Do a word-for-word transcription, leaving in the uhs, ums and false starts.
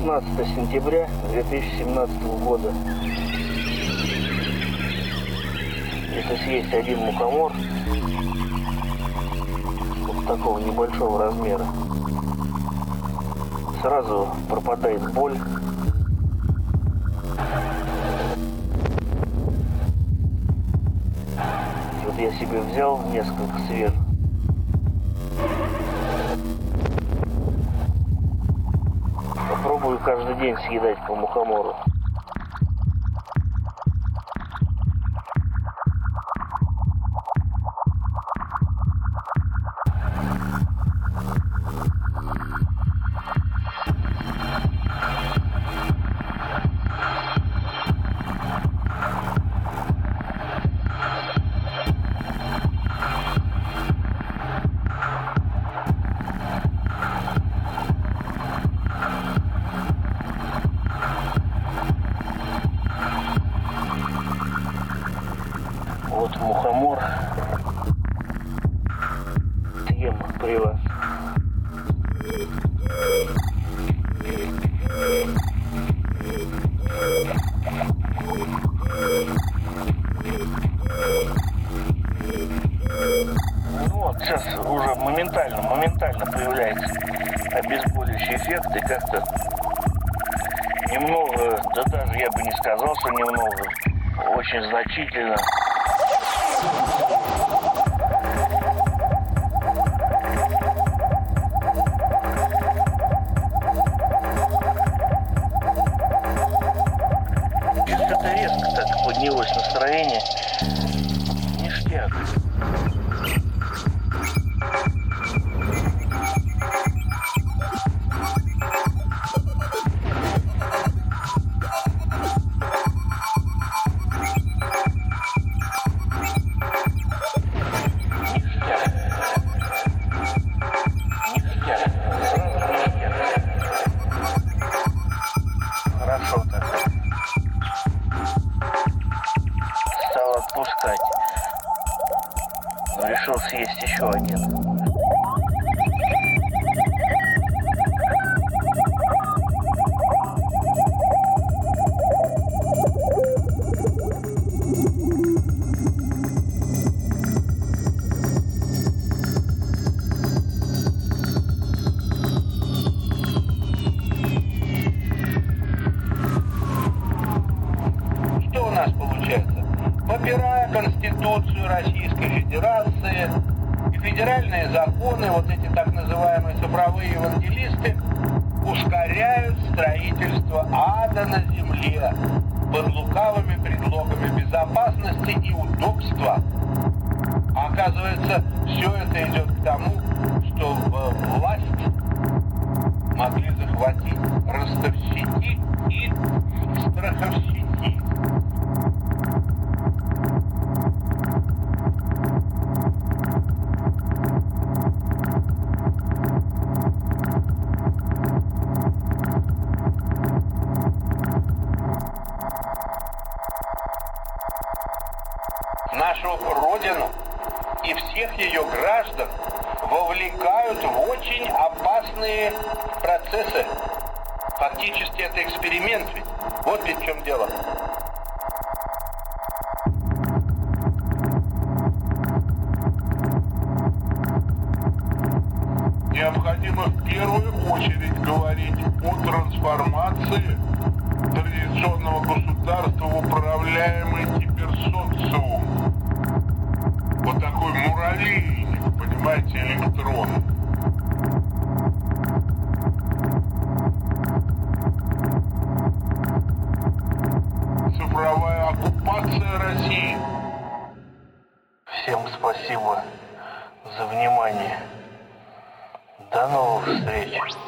шестнадцатое сентября две тысячи семнадцатого года. Это съесть один мухомор вот такого небольшого размера. Сразу пропадает боль. Вот я себе взял несколько свежих. Попробую каждый день съедать по мухомору. Вот мухомор съем при вас. Ну вот сейчас уже моментально, моментально появляется обезболивающий эффект, и как-то немного, да даже я бы не сказал, что немного, очень значительно. Как-то резко так поднялось настроение. Ништяк. Хорошо так. Стал отпускать. Но решил съесть еще один. Что у нас получается? Попирая Конституцию Российской Федерации и федеральные законы, вот эти так называемые цифровые евангелисты ускоряют строительство ада на земле под лукавыми предлогами безопасности и удобства. А оказывается, все это идет к тому, что власть могли захватить ростовщики и страховщики. Нашу Родину и всех ее граждан вовлекают в очень опасные процессы. Фактически это эксперимент ведь. Вот ведь в чем дело. Необходимо в первую очередь говорить о трансформации традиционного государства в управляемый гиперсоциум. Вот такой муравейник, понимаете, электрон. Цифровая оккупация России. Всем спасибо за внимание. До новых встреч.